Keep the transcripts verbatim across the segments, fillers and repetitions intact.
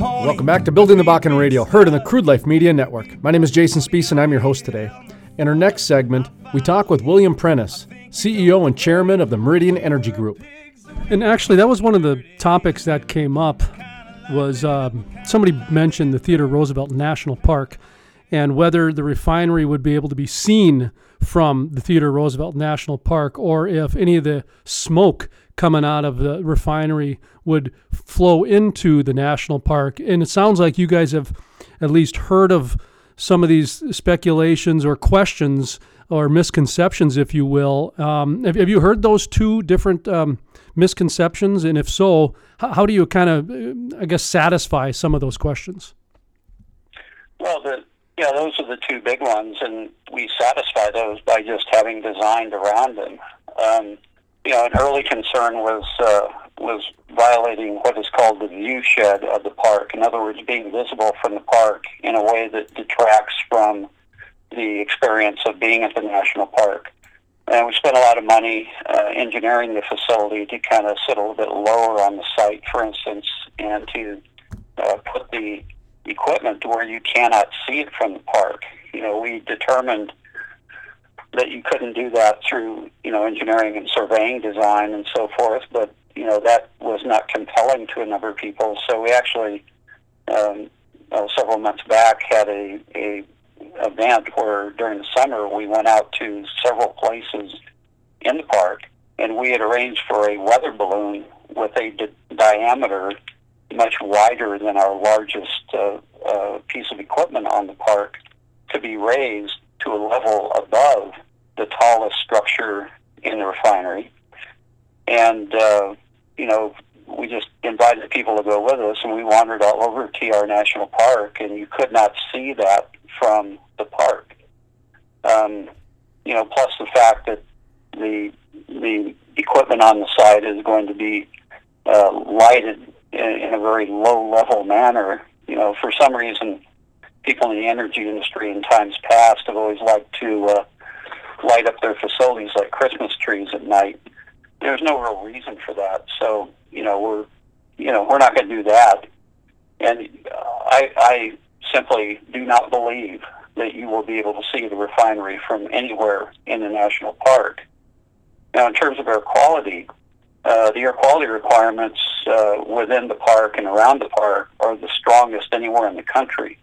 Welcome back to Building the Bakken Radio, heard on the Crude Life Media Network. My name is Jason Spees, and I'm your host today. In our next segment, we talk with William Prentice, C E O and Chairman of the Meridian Energy Group. And actually, that was one of the topics that came up, was um, somebody mentioned the Theodore Roosevelt National Park and whether the refinery would be able to be seen from the Theodore Roosevelt National Park, or if any of the smoke coming out of the refinery would flow into the national park. And it sounds like you guys have at least heard of some of these speculations or questions or misconceptions, if you will. Um, have, have you heard those two different um, misconceptions? And if so, how, how do you kind of, I guess, satisfy some of those questions? Well, the, yeah, those are the two big ones, and we satisfy those by just having designed around them. Um, you know, an early concern was uh, was violating what is called the view shed of the park. In other words, being visible from the park in a way that detracts from the experience of being at the national park. And we spent a lot of money uh, engineering the facility to kind of sit a little bit lower on the site, for instance, and to uh, put the equipment to where you cannot see it from the park. You know, we determined that you couldn't do that through, you know, engineering and surveying design and so forth, but, you know, that was not compelling to a number of people. So we actually, um, well, several months back, had a, a event where during the summer we went out to several places in the park, and we had arranged for a weather balloon with a di- diameter much wider than our largest uh, uh, piece of equipment on the park to be raised to a level above the tallest structure in the refinery. And, uh, you know, we just invited people to go with us, and we wandered all over T R National Park, and you could not see that from the park. Um, you know, plus the fact that the the equipment on the site is going to be uh, lighted in, in a very low-level manner. You know, for some reason, people in the energy industry in times past have always liked to uh, light up their facilities like Christmas trees at night. There's no real reason for that. So, you know, we're, you know, we're not going to do that. And I, I simply do not believe that you will be able to see the refinery from anywhere in the national park. Now, in terms of air quality, uh, the air quality requirements uh, within the park and around the park are the strongest anywhere in the country.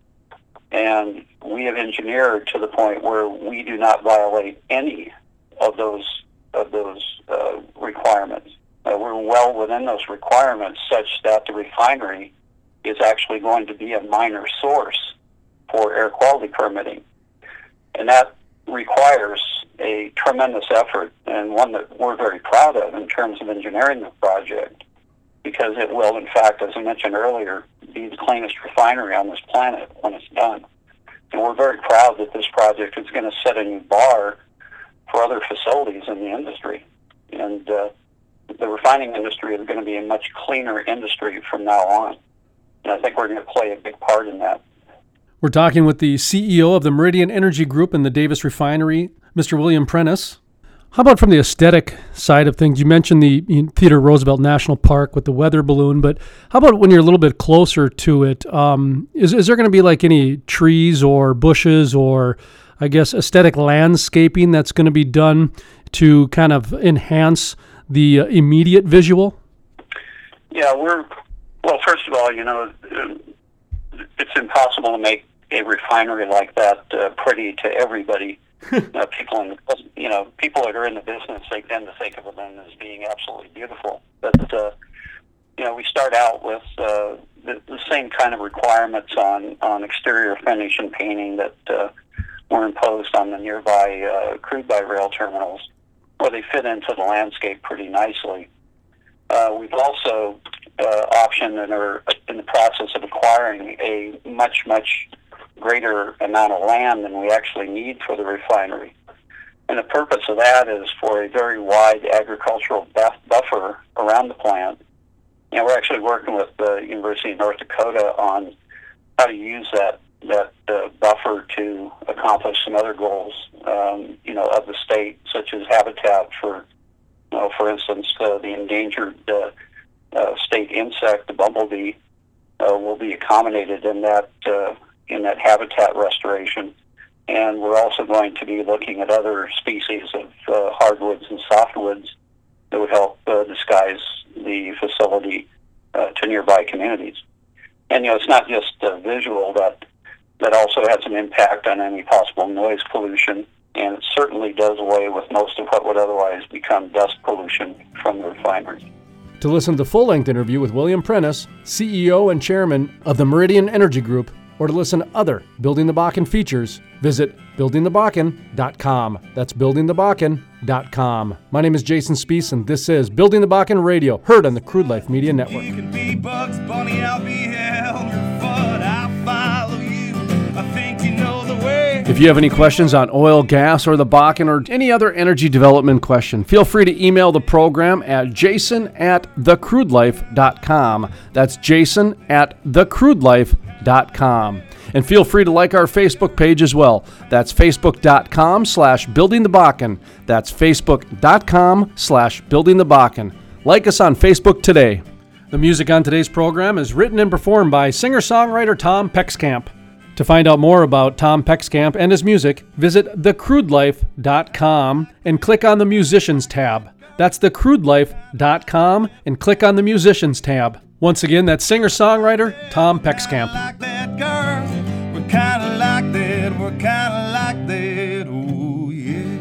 And we have engineered to the point where we do not violate any of those of those uh, requirements. Uh, we're well within those requirements, such that the refinery is actually going to be a minor source for air quality permitting. And that requires a tremendous effort, and one that we're very proud of in terms of engineering the project, because it will, in fact, as I mentioned earlier, be the cleanest refinery on this planet when it's done. And we're very proud that this project is going to set a new bar for other facilities in the industry. And uh, the refining industry is going to be a much cleaner industry from now on. And I think we're going to play a big part in that. We're talking with the C E O of the Meridian Energy Group and the Davis Refinery, Mister William Prentice. How about from the aesthetic side of things? You mentioned the Theodore Roosevelt National Park with the weather balloon, but how about when you're a little bit closer to it? Um, is, is there going to be like any trees or bushes or, I guess, aesthetic landscaping that's going to be done to kind of enhance the uh, immediate visual? Yeah, we're, well, first of all, you know, it's impossible to make a refinery like that uh, pretty to everybody. uh, people in the, you know, people that are in the business, they tend to think of them as being absolutely beautiful. But uh, you know, we start out with uh, the, the same kind of requirements on, on exterior finish and painting that uh, were imposed on the nearby uh, crude by rail terminals, where they fit into the landscape pretty nicely. Uh, we've also uh, optioned and are in the process of acquiring a much, much greater amount of land than we actually need for the refinery. And the purpose of that is for a very wide agricultural buff- buffer around the plant. And we're actually working with the University of North Dakota on how to use that that uh, buffer to accomplish some other goals, um, you know, of the state, such as habitat for, you know, for instance, uh, the endangered uh, uh, state insect, the bumblebee, uh, will be accommodated in that uh, in that habitat restoration. And we're also going to be looking at other species of uh, hardwoods and softwoods that would help uh, disguise the facility uh, to nearby communities. And, you know, it's not just uh, visual, that that also has an impact on any possible noise pollution, and it certainly does away with most of what would otherwise become dust pollution from the refineries. To listen to the full-length interview with William Prentice, C E O and Chairman of the Meridian Energy Group, or to listen to other Building the Bakken features, visit building the bakken dot com. That's building the bakken dot com. My name is Jason Spiess, and this is Building the Bakken Radio, heard on the Crude Life Media Network. You can be Bugs Bunny, I'll be Elmer, I'll follow you. I think you know the way. If you have any questions on oil, gas, or the Bakken, or any other energy development question, feel free to email the program at jason at the crude life dot com. That's jason at the crude life dot com. And feel free to like our Facebook page as well. That's facebook.com slash building the Bakken. That's facebook.com slash building the Bakken. Like us on Facebook today. The music on today's program is written and performed by singer-songwriter Tom Peckskamp. To find out more about Tom Peckskamp and his music, visit the crude life dot com and click on the Musicians tab. That's the crude life dot com and click on the Musicians tab. Once again, that's singer-songwriter Tom Peckskamp. Like that girl, we're kinda like that, we're kinda like that, ooh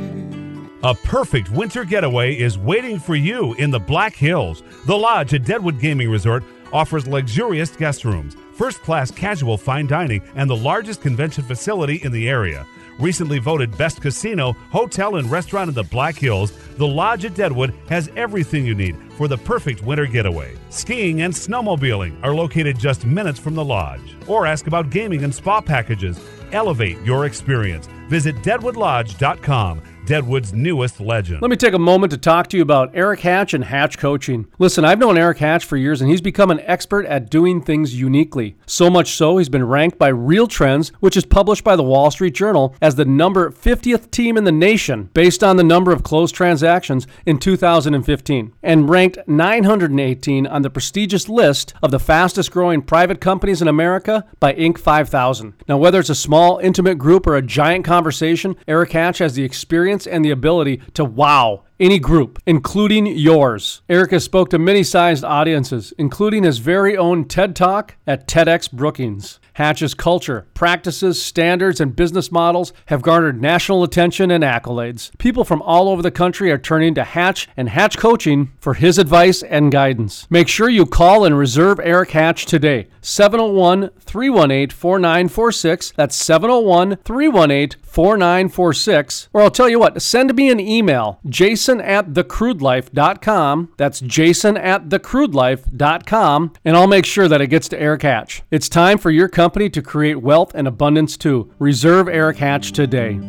yeah. A perfect winter getaway is waiting for you in the Black Hills. The Lodge at Deadwood Gaming Resort offers luxurious guest rooms, first-class casual fine dining, and the largest convention facility in the area. Recently voted Best Casino, Hotel, and Restaurant in the Black Hills, the Lodge at Deadwood has everything you need for the perfect winter getaway. Skiing and snowmobiling are located just minutes from the Lodge. Or ask about gaming and spa packages. Elevate your experience. Visit deadwood lodge dot com. Deadwood's newest legend. Let me take a moment to talk to you about Eric Hatch and Hatch Coaching. Listen, I've known Eric Hatch for years, and he's become an expert at doing things uniquely. So much so, he's been ranked by Real Trends, which is published by the Wall Street Journal, as the number fiftieth team in the nation based on the number of closed transactions in two thousand fifteen, and ranked nine hundred eighteen on the prestigious list of the fastest growing private companies in America by Inc five thousand. Now, whether it's a small, intimate group or a giant conversation, Eric Hatch has the experience and the ability to wow any group, including yours. Eric has spoke to many sized audiences, including his very own TED Talk at TEDx Brookings. Hatch's culture, practices, standards, and business models have garnered national attention and accolades. People from all over the country are turning to Hatch and Hatch Coaching for his advice and guidance. Make sure you call and reserve Eric Hatch today. seven oh one, three one eight, four nine four six. That's seven oh one, three one eight, four nine four six. Or I'll tell you what, send me an email, jason at the crude life dot com. That's jason at the crude life dot com, and I'll make sure that it gets to Eric Hatch. It's time for your company to create wealth and abundance too. Reserve Eric Hatch today.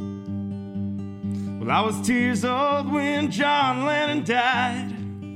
Well, I was tears old when John Lennon died.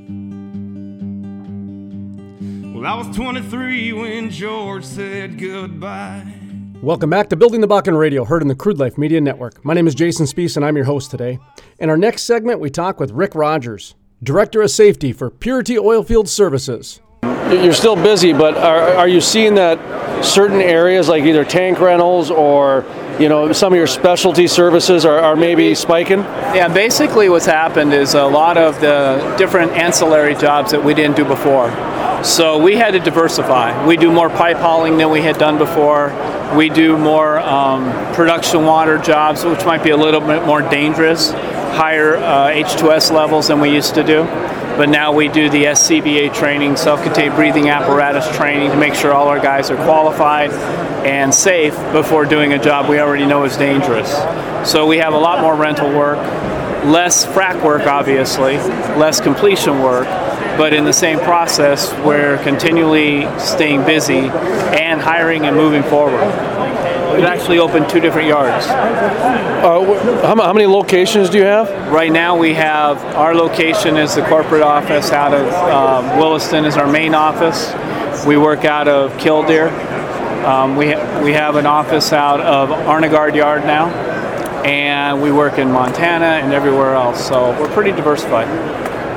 Well, I was twenty-three when George said goodbye. Welcome back to Building the Bakken Radio, heard in the Crude Life Media Network. My name is Jason Spiess, and I'm your host today. In our next segment, we talk with Rick Rogers, Director of Safety for Purity Oilfield Services. You're still busy, but are, are you seeing that certain areas like either tank rentals or, you know, some of your specialty services are, are maybe spiking? Yeah, basically what's happened is a lot of the different ancillary jobs that we didn't do before. So we had to diversify. We do more pipe hauling than we had done before. We do more um, production water jobs, which might be a little bit more dangerous, higher uh, H two S levels than we used to do. But now we do the S C B A training, self-contained breathing apparatus training, to make sure all our guys are qualified and safe before doing a job we already know is dangerous. So we have a lot more rental work, less frac work obviously, less completion work, but in the same process we're continually staying busy and hiring and moving forward. We've actually opened two different yards. Uh, how, how many locations do you have? Right now we have, our location is the corporate office out of um, Williston is our main office. We work out of Killdeer. Um, we, ha- we have an office out of Arnegard Yard now, and we work in Montana and everywhere else, so we're pretty diversified.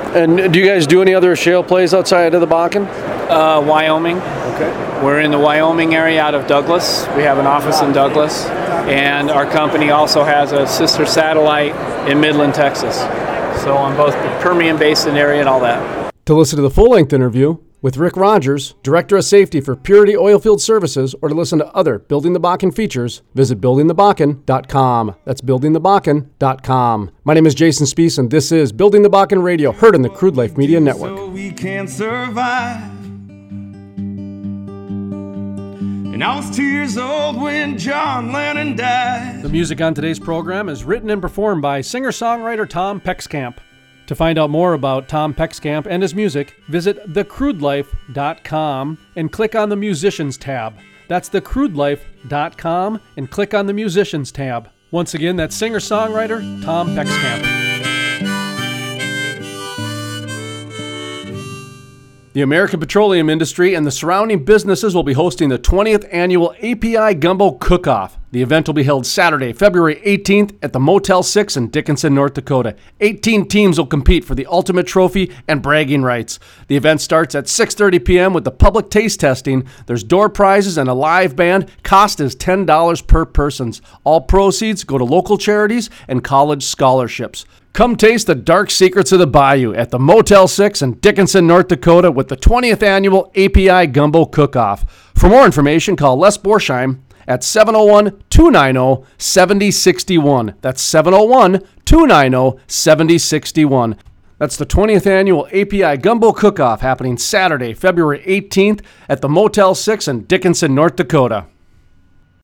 And do you guys do any other shale plays outside of the Bakken? Uh, Wyoming. Okay. We're in the Wyoming area out of Douglas. We have an office in Douglas. And our company also has a sister satellite in Midland, Texas. So on both the Permian Basin area and all that. To listen to the full-length interview with Rick Rogers, Director of Safety for Purity Oilfield Services, or to listen to other Building the Bakken features, visit building the bakken dot com. That's building the bakken dot com. My name is Jason Spees, and this is Building the Bakken Radio, heard on the Crude Life Media Network. So we can survive. And I was two years old when John Lennon died. The music on today's program is written and performed by singer-songwriter Tom Pexkamp. To find out more about Tom Pexkamp and his music, visit the crude life dot com and click on the Musicians tab. That's the crude life dot com and click on the Musicians tab. Once again, that's singer-songwriter Tom Pexkamp. The American petroleum industry and the surrounding businesses will be hosting the twentieth annual A P I Gumbo Cook-Off. The event will be held Saturday, February eighteenth at the Motel six in Dickinson, North Dakota. eighteen teams will compete for the ultimate trophy and bragging rights. The event starts at six thirty p.m. with the public taste testing. There's door prizes and a live band. Cost is ten dollars per person. All proceeds go to local charities and college scholarships. Come taste the dark secrets of the bayou at the Motel six in Dickinson, North Dakota with the twentieth annual A P I Gumbo Cook-Off. For more information, call Les Borsheim at seven oh one, two nine oh, seven oh six one. That's seven oh one, two nine oh, seven oh six one. That's the twentieth annual A P I Gumbo Cook-Off happening Saturday, February eighteenth at the Motel six in Dickinson, North Dakota.